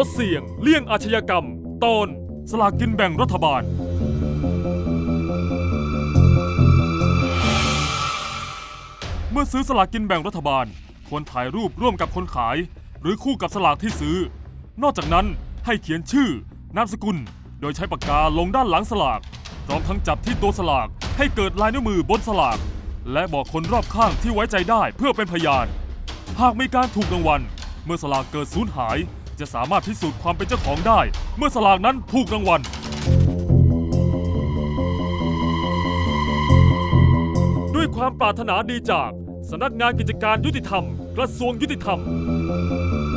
ดเสี่ยงเลี่ยงอาชญากรรมตอนสลากกินแบ่งรัฐบาลเมื่อซื้อสลากกินแบ่งรัฐบาลควรถ่ายรูปร่วมกับคนขายหรือคู่กับสลากที่ซื้อนอกจากนั้นให้เขียนชื่อนามสกุลโดยใช้ปากกาลงด้านหลังสลากพร้อมทั้งจับที่ตัวสลากให้เกิดลายนิ้วมือบนสลากและบอกคนรอบข้างที่ไว้ใจได้เพื่อเป็นพยานหากมีการถูกรางวัลเมื่อสลากเกิดสูญหายจะสามารถพิสูจน์ความเป็นเจ้าของได้เมื่อสลากนั้นถูกรางวัลด้วยความปรารถนาดีจากสำนักงานกิจการยุติธรรมกระทรวงยุติธรรม